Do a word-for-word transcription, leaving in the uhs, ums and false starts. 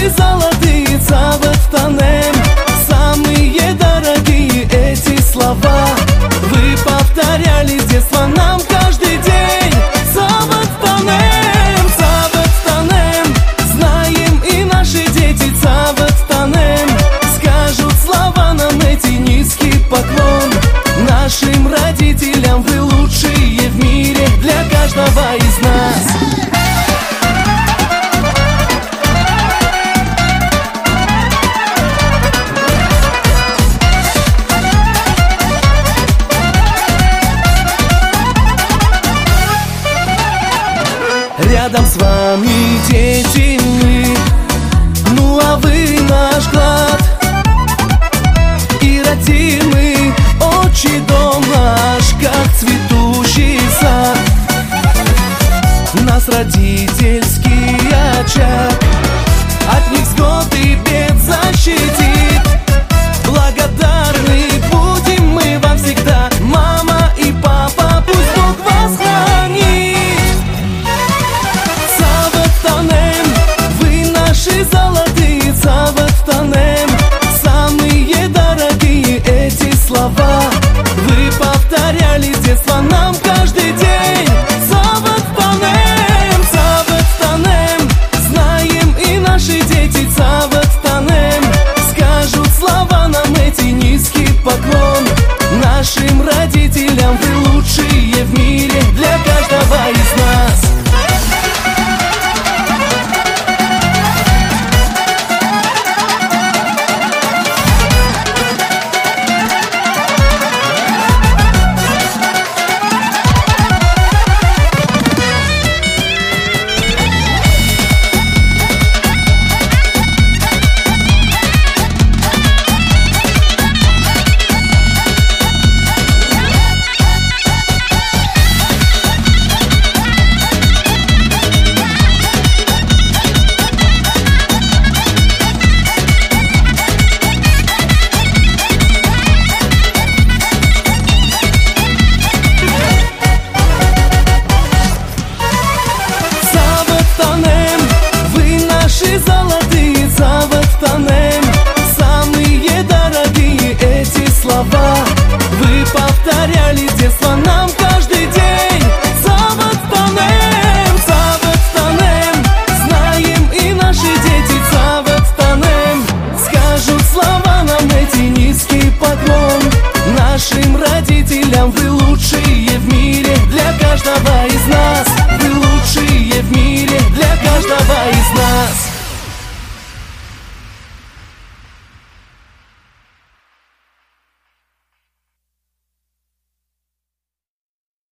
наши золотые Цаваттанем. Самые дорогие эти слова вы повторяли с детства нам каждый день. Цаваттанем, Цаваттанем, знаем и наши дети Цаваттанем. Скажут слова нам эти, низкий поклон нашим родителям. Вы лучшие в мире для каждого из нас. Рядом с вами, дети, мы, ну а вы наш клад. И родимый отчий дом наш, как цветущий сад. Нас родительский очаг от невзгод и бед защитит. Благодарны будем мы вам всегда, мама и папа, пусть Бог вас хранит. Цаваттанем, вы наши золотые Цаваттанем. Самые дорогие эти слова вы повторяли с детства нам каждый день. Цаваттанем, Цаваттанем, знаем и наши дети Цаваттанем. Скажут слова нам эти, низкий поклон нашим родителям. Вы лучшие в мире для каждого из нас. Золотые Цаваттанем, самые дорогие эти слова вы повторяли с детства нам.